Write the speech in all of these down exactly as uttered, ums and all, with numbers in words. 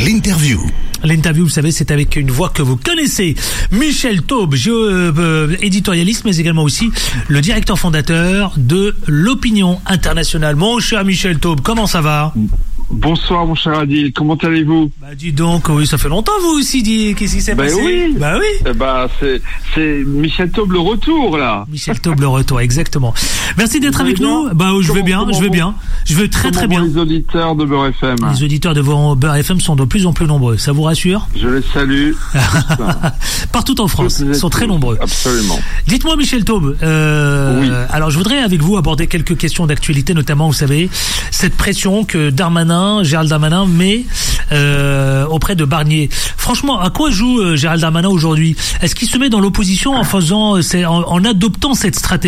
L'interview. L'interview, vous savez, c'est avec une voix que vous connaissez. Michel Taube, géo, euh, éditorialiste, mais également aussi le directeur fondateur de l'Opinion Internationale. Mon cher Michel Taube, comment ça va ? Bonsoir mon cher Adil, comment allez-vous ? Bah dis donc, oui, ça fait longtemps vous aussi, dis, qu'est-ce qui s'est bah passé ? oui. Bah oui. Eh bah c'est c'est Michel Taube le retour là. Michel Taube le retour, exactement. Merci d'être vous avec nous. Bien bah je comment, vais bien, je vais vont, bien, je vais très très bien. Les auditeurs de Beurre F M. Les auditeurs de Beurre F M sont de plus en plus nombreux. Ça vous rassure ? Je les salue. Partout en France, ils sont très nombreux. Absolument. Dites-moi Michel Taube. Euh, oui. Alors je voudrais avec vous aborder quelques questions d'actualité, notamment vous savez cette pression que Darmanin, Gérald Darmanin met euh, auprès de Barnier. Franchement, à quoi joue euh, Gérald Darmanin aujourd'hui ? Est-ce qu'il se met dans l'opposition en faisant, euh, en, en adoptant cette stratégie ?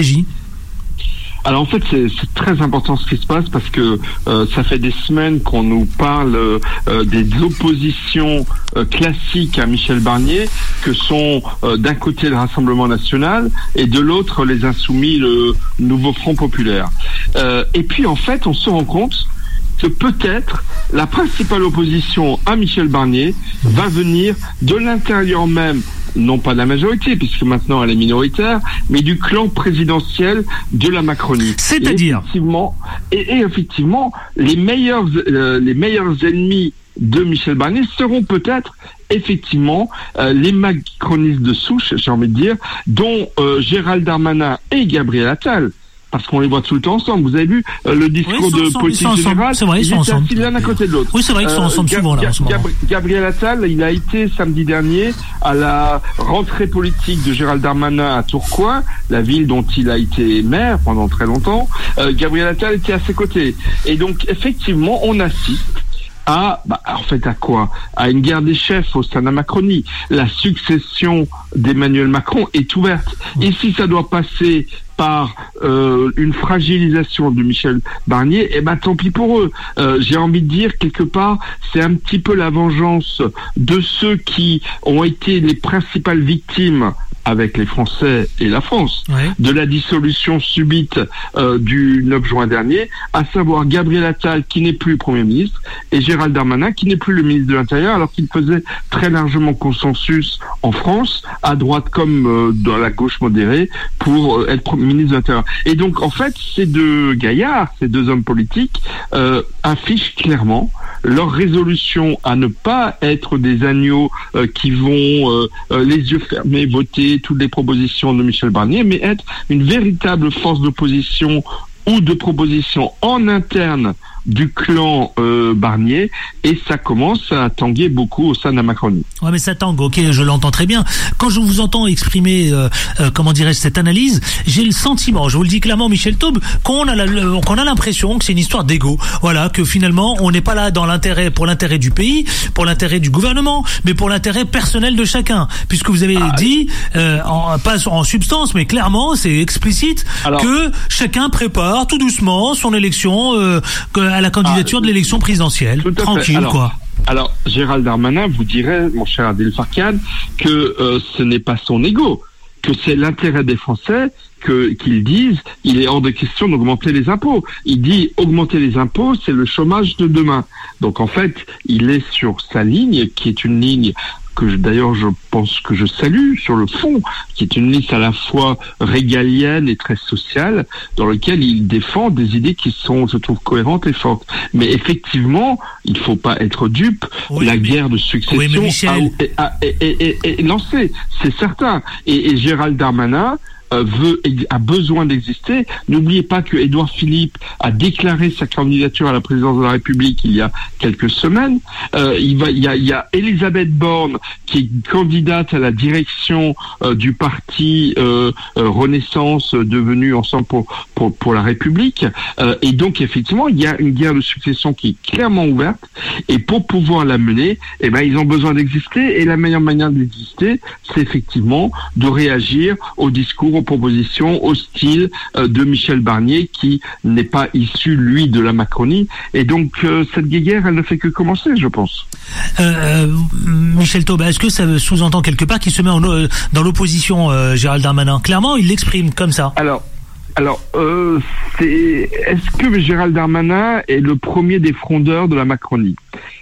Alors en fait c'est, c'est très important ce qui se passe parce que euh, ça fait des semaines qu'on nous parle euh, des oppositions euh, classiques à Michel Barnier, que sont euh, d'un côté le Rassemblement National et de l'autre les Insoumis, le Nouveau Front Populaire. Euh, et puis en fait on se rend compte que peut-être la principale opposition à Michel Barnier va venir de l'intérieur même, non pas de la majorité, puisque maintenant elle est minoritaire, mais du clan présidentiel de la Macronie. C'est-à-dire ? Et effectivement, et, et effectivement les meilleurs, euh, les meilleurs ennemis de Michel Barnier seront peut-être effectivement euh, les macronistes de souche, j'ai envie de dire, dont euh, Gérald Darmanin et Gabriel Attal. Parce qu'on les voit tout le temps ensemble. Vous avez vu euh, le discours oui, de ensemble, politique générale, c'est vrai, ils, ils sont étaient ensemble. assis l'un à côté de l'autre. Oui, c'est vrai qu'ils sont ensemble euh, souvent là. En ce moment. Gabriel Attal, il a été samedi dernier à la rentrée politique de Gérald Darmanin à Tourcoing, la ville dont il a été maire pendant très longtemps. Euh, Gabriel Attal était à ses côtés. Et donc effectivement, on assiste à, bah, en fait, à quoi ? À une guerre des chefs au sein de la Macronie. La succession d'Emmanuel Macron est ouverte. Et si ça doit passer par euh, une fragilisation de Michel Barnier, eh ben tant pis pour eux. Euh, j'ai envie de dire, quelque part, c'est un petit peu la vengeance de ceux qui ont été les principales victimes avec les Français et la France, ouais. de la dissolution subite euh, du neuf juin dernier, à savoir Gabriel Attal qui n'est plus Premier ministre et Gérald Darmanin qui n'est plus le ministre de l'Intérieur, alors qu'il faisait très largement consensus en France, à droite comme euh, dans la gauche modérée, pour euh, être ministre de l'Intérieur. Et donc en fait, ces deux gaillards, ces deux hommes politiques, euh, affichent clairement leur résolution à ne pas être des agneaux euh, qui vont euh, euh, les yeux fermés voter toutes les propositions de Michel Barnier, mais être une véritable force d'opposition ou de proposition en interne du clan euh, Barnier, et ça commence à tanguer beaucoup au sein de la Macronie. Ouais, mais ça tangue, ok, je l'entends très bien. Quand je vous entends exprimer, euh, euh, comment dirais-je, cette analyse, j'ai le sentiment, je vous le dis clairement, Michel Taube, qu'on a la, qu'on a l'impression que c'est une histoire d'ego. Voilà, que finalement, on n'est pas là dans l'intérêt, pour l'intérêt du pays, pour l'intérêt du gouvernement, mais pour l'intérêt personnel de chacun. Puisque vous avez ah, dit, euh, en, pas en substance, mais clairement, c'est explicite, alors, que chacun prépare tout doucement son élection, euh, à la candidature ah, de l'élection présidentielle. Tranquille, alors, quoi. Alors, Gérald Darmanin vous dirait, mon cher Adil Farkan, que euh, ce n'est pas son ego, que c'est l'intérêt des Français, que qu'ils disent, il est hors de question d'augmenter les impôts. Il dit, augmenter les impôts, c'est le chômage de demain. Donc, en fait, il est sur sa ligne, qui est une ligne que je, d'ailleurs je pense que je salue sur le fond, qui est une liste à la fois régalienne et très sociale, dans laquelle il défend des idées qui sont, je trouve, cohérentes et fortes. Mais effectivement, il faut pas être dupe, oui, la mais... guerre de succession oui, a, a, est, est, est, est lancée, c'est certain. Et, et Gérald Darmanin veut, a besoin d'exister. N'oubliez pas que Édouard Philippe a déclaré sa candidature à la présidence de la République il y a quelques semaines. Euh, il va, il y a, il y a Elisabeth Borne qui est candidate à la direction euh, du parti euh, euh, Renaissance euh, devenu Ensemble pour, pour, pour la République. Euh, et donc, effectivement, il y a une guerre de succession qui est clairement ouverte. Et pour pouvoir la mener, eh ben, ils ont besoin d'exister. Et la meilleure manière d'exister, c'est effectivement de réagir au discours, aux propositions hostiles euh, de Michel Barnier, qui n'est pas issu, lui, de la Macronie. Et donc, euh, cette guerre, elle ne fait que commencer, je pense. Euh, Michel Taube, est-ce que ça sous-entend quelque part qu'il se met en, euh, dans l'opposition, euh, Gérald Darmanin ? Clairement, il l'exprime comme ça. Alors, alors euh, c'est, est-ce que Gérald Darmanin est le premier des frondeurs de la Macronie ?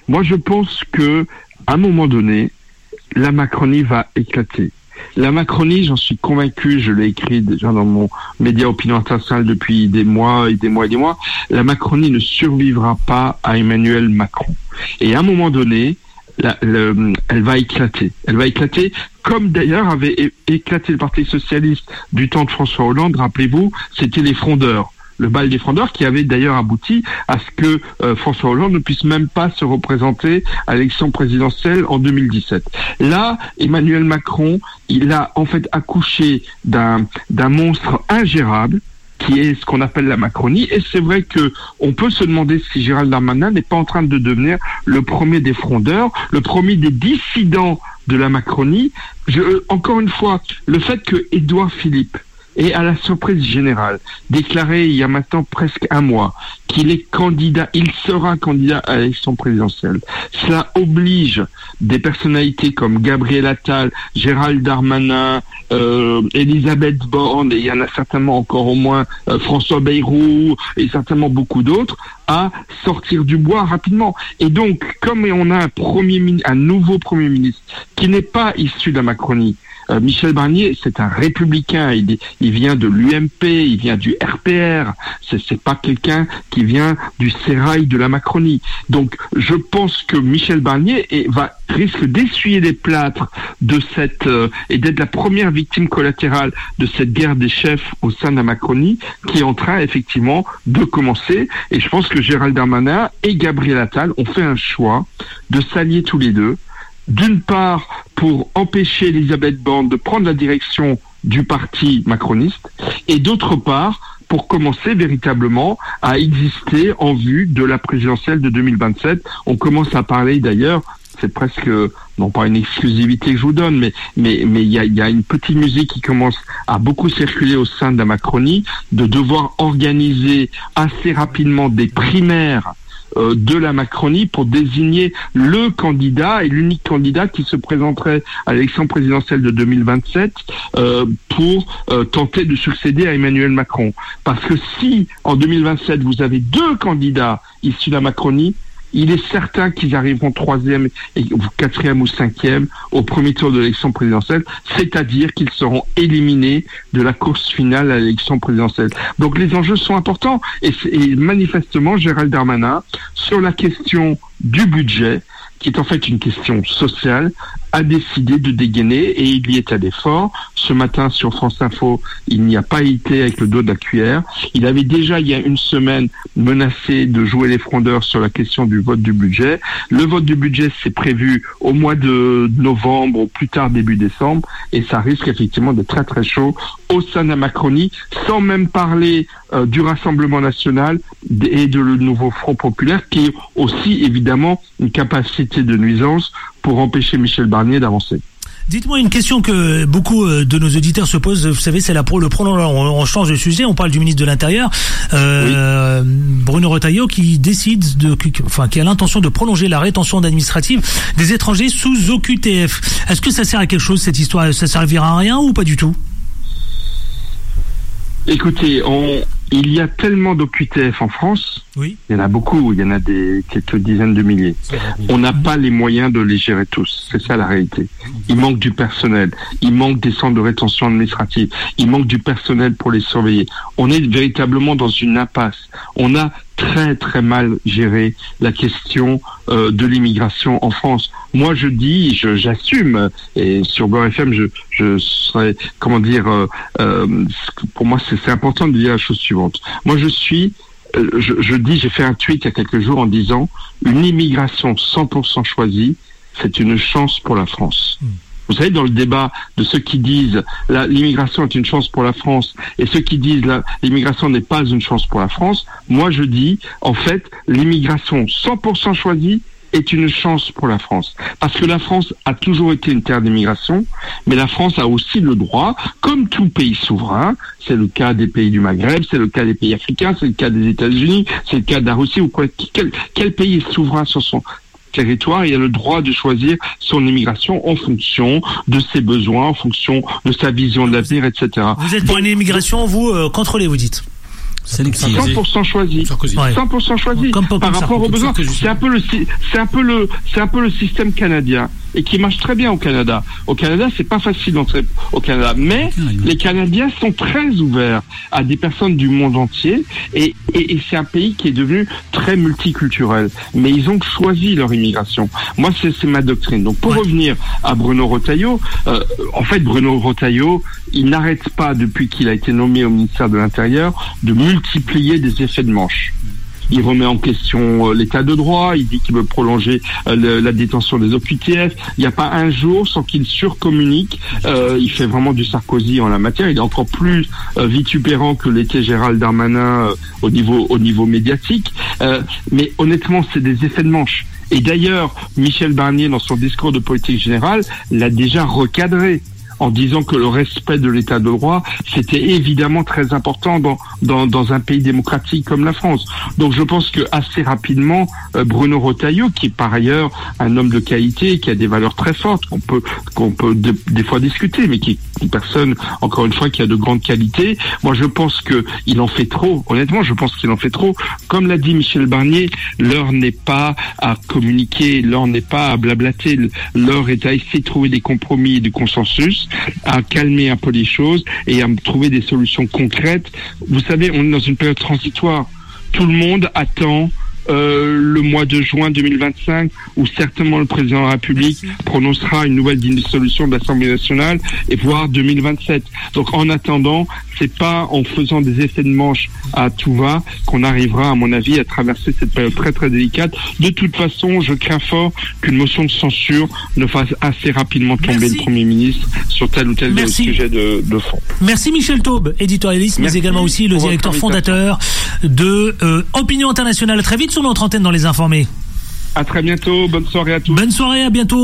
Moi, je pense que à un moment donné, la Macronie va éclater. La Macronie, j'en suis convaincu, je l'ai écrit déjà dans mon média Opinion Internationale depuis des mois et des mois et des mois, la Macronie ne survivra pas à Emmanuel Macron. Et à un moment donné, la, le, elle va éclater. Elle va éclater comme d'ailleurs avait é- éclaté le Parti Socialiste du temps de François Hollande, rappelez-vous, c'était les frondeurs. Le bal des frondeurs qui avait d'ailleurs abouti à ce que euh, François Hollande ne puisse même pas se représenter à l'élection présidentielle en deux mille dix-sept. Là, Emmanuel Macron, il a en fait accouché d'un, d'un monstre ingérable qui est ce qu'on appelle la Macronie. Et c'est vrai que on peut se demander si Gérald Darmanin n'est pas en train de devenir le premier des frondeurs, le premier des dissidents de la Macronie. Je, encore une fois, le fait que Édouard Philippe et à la surprise générale, déclaré il y a maintenant presque un mois qu'il est candidat, il sera candidat à l'élection présidentielle. Cela oblige des personnalités comme Gabriel Attal, Gérald Darmanin, euh, Elisabeth Borne, et il y en a certainement encore au moins euh, François Bayrou, et certainement beaucoup d'autres, à sortir du bois rapidement. Et donc, comme on a un premier ministre, un nouveau premier ministre, qui n'est pas issu de la Macronie, Euh, Michel Barnier, c'est un républicain, il, il vient de l'U M P, il vient du R P R, c'est, c'est pas quelqu'un qui vient du sérail de la Macronie. Donc je pense que Michel Barnier est, va, risque d'essuyer les plâtres de cette, euh, et d'être la première victime collatérale de cette guerre des chefs au sein de la Macronie, qui est en train effectivement de commencer. Et je pense que Gérald Darmanin et Gabriel Attal ont fait un choix de s'allier tous les deux. D'une part, pour empêcher Elisabeth Borne de prendre la direction du parti macroniste, et d'autre part, pour commencer véritablement à exister en vue de la présidentielle de deux mille vingt-sept. On commence à parler d'ailleurs, c'est presque, non pas une exclusivité que je vous donne, mais mais mais il y a, y a une petite musique qui commence à beaucoup circuler au sein de la Macronie, de devoir organiser assez rapidement des primaires Euh, de la Macronie pour désigner le candidat et l'unique candidat qui se présenterait à l'élection présidentielle de deux mille vingt-sept euh, pour euh, tenter de succéder à Emmanuel Macron. Parce que si en deux mille vingt-sept vous avez deux candidats issus de la Macronie, il est certain qu'ils arriveront troisième, et quatrième ou cinquième au premier tour de l'élection présidentielle, c'est-à-dire qu'ils seront éliminés de la course finale à l'élection présidentielle. Donc les enjeux sont importants et, et manifestement Gérald Darmanin, sur la question du budget, qui est en fait une question sociale, a décidé de dégainer et il y est allé fort. Ce matin sur France Info, il n'y a pas été avec le dos de la cuillère. Il avait déjà il y a une semaine menacé de jouer les frondeurs sur la question du vote du budget. Le vote du budget c'est prévu au mois de novembre, au plus tard début décembre, et ça risque effectivement d'être très très chaud au sein de la Macronie, sans même parler euh, du Rassemblement national et de le nouveau Front populaire, qui est aussi évidemment une capacité de nuisance pour empêcher Michel Barnier d'avancer. Dites-moi une question que beaucoup de nos auditeurs se posent. Vous savez, c'est la pro, le prolongement. On, on change de sujet. On parle du ministre de l'Intérieur, euh, oui. Bruno Retailleau, qui décide de, enfin, qui a l'intention de prolonger la rétention administrative des étrangers sous O Q T F. Est-ce que ça sert à quelque chose cette histoire? Ça servira à rien ou pas du tout? Écoutez, on, il y a tellement d'O Q T F en France. Oui. Il y en a beaucoup, il y en a des quelques dizaines de milliers. On n'a pas les moyens de les gérer tous. C'est ça la réalité. Il manque du personnel. Il manque des centres de rétention administrative. Il manque du personnel pour les surveiller. On est véritablement dans une impasse. On a très très mal géré la question euh, de l'immigration en France. Moi je dis, je, j'assume, et sur Beurre F M je, je serais, comment dire, euh, euh, pour moi c'est, c'est important de dire la chose suivante. Moi je suis, euh, je, je dis, j'ai fait un tweet il y a quelques jours en disant, une immigration cent pour cent choisie, c'est une chance pour la France. Mmh. Vous savez, dans le débat de ceux qui disent la, l'immigration est une chance pour la France et ceux qui disent la, l'immigration n'est pas une chance pour la France, moi je dis, en fait, l'immigration cent pour cent choisie est une chance pour la France. Parce que la France a toujours été une terre d'immigration, mais la France a aussi le droit, comme tout pays souverain, c'est le cas des pays du Maghreb, c'est le cas des pays africains, c'est le cas des États-Unis, c'est le cas de la Russie, ou quoi, quel, quel pays est souverain sur son territoire, il a le droit de choisir son immigration en fonction de ses besoins, en fonction de sa vision de l'avenir, et cetera. Vous êtes pour une immigration, vous, euh, contrôlée, vous dites? Sélectif. cent pour cent choisi. Sarkozy. cent pour cent choisi. Comme, comme par rapport Sarkozy. aux besoins. Sarkozy. C'est un peu le, c'est un peu le, c'est un peu le système canadien. Et qui marche très bien au Canada. Au Canada, c'est pas facile d'entrer au Canada. Mais les Canadiens sont très ouverts à des personnes du monde entier. Et, et, et c'est un pays qui est devenu très multiculturel. Mais ils ont choisi leur immigration. Moi, c'est, c'est ma doctrine. Donc, pour ouais. revenir à Bruno Retailleau, euh, en fait, Bruno Retailleau, il n'arrête pas, depuis qu'il a été nommé au ministère de l'Intérieur, de multiplier des effets de manche. Il remet en question euh, l'état de droit, il dit qu'il veut prolonger euh, le, la détention des O Q T F. Il n'y a pas un jour sans qu'il surcommunique. Euh, il fait vraiment du Sarkozy en la matière. Il est encore plus euh, vitupérant que l'était Gérald Darmanin euh, au niveau au niveau médiatique. Euh, mais honnêtement, c'est des effets de manche. Et d'ailleurs, Michel Barnier, dans son discours de politique générale, l'a déjà recadré, en disant que le respect de l'état de droit, c'était évidemment très important dans, dans, dans un pays démocratique comme la France. Donc je pense que assez rapidement, euh, Bruno Retailleau, qui est par ailleurs un homme de qualité, qui a des valeurs très fortes, qu'on peut, qu'on peut de, des fois discuter, mais qui est une personne, encore une fois, qui a de grandes qualités. Moi, je pense que il en fait trop. Honnêtement, je pense qu'il en fait trop. Comme l'a dit Michel Barnier, l'heure n'est pas à communiquer, l'heure n'est pas à blablater, l'heure est à essayer de trouver des compromis et du consensus, à calmer un peu les choses et à trouver des solutions concrètes. Vous savez, on est dans une période transitoire. Tout le monde attend euh, le mois de juin deux mille vingt-cinq, où certainement le président de la République Merci. prononcera une nouvelle dissolution de l'Assemblée nationale, et voire deux mille vingt-sept. Donc en attendant, c'est pas en faisant des effets de manche à tout va qu'on arrivera, à mon avis, à traverser cette période très très délicate. De toute façon, je crains fort qu'une motion de censure ne fasse assez rapidement tomber Merci. le Premier ministre sur tel ou tel Merci. sujet de, de fond. Merci Michel Taube, éditorialiste, Merci. mais également aussi le directeur fondateur de euh, Opinion Internationale. Très vite sur notre antenne dans Les Informés. À très bientôt, bonne soirée à tous. Bonne soirée, à bientôt.